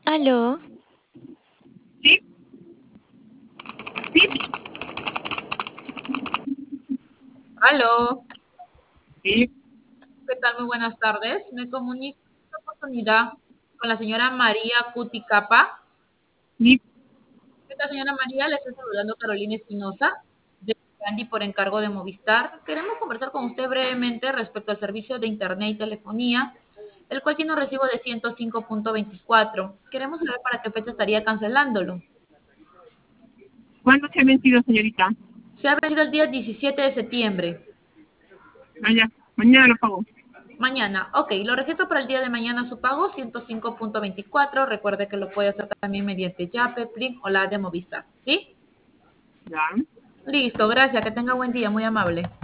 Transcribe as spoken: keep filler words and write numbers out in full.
Aló, Sí, sí, Aló, sí, ¿qué tal? Muy buenas tardes. Me comunico en esta oportunidad con la señora María Cuticapa. sí. ¿Qué tal, señora María? Le estoy saludando Carolina Espinosa, de Andy por encargo de Movistar. Queremos conversar con usted brevemente respecto al servicio de Internet y telefonía, el cual tiene un recibo de ciento cinco punto veinticuatro. Queremos saber para qué fecha estaría cancelándolo. ¿Cuándo se ha vencido, señorita? Se ha vencido el día diecisiete de septiembre. Vaya, mañana lo pago. Mañana, ok, lo registro para el día de mañana su pago, ciento cinco punto veinticuatro. Recuerde que lo puede hacer también mediante Yape, Plin o la de Movistar, ¿sí? Ya. Listo, gracias, que tenga buen día, muy amable.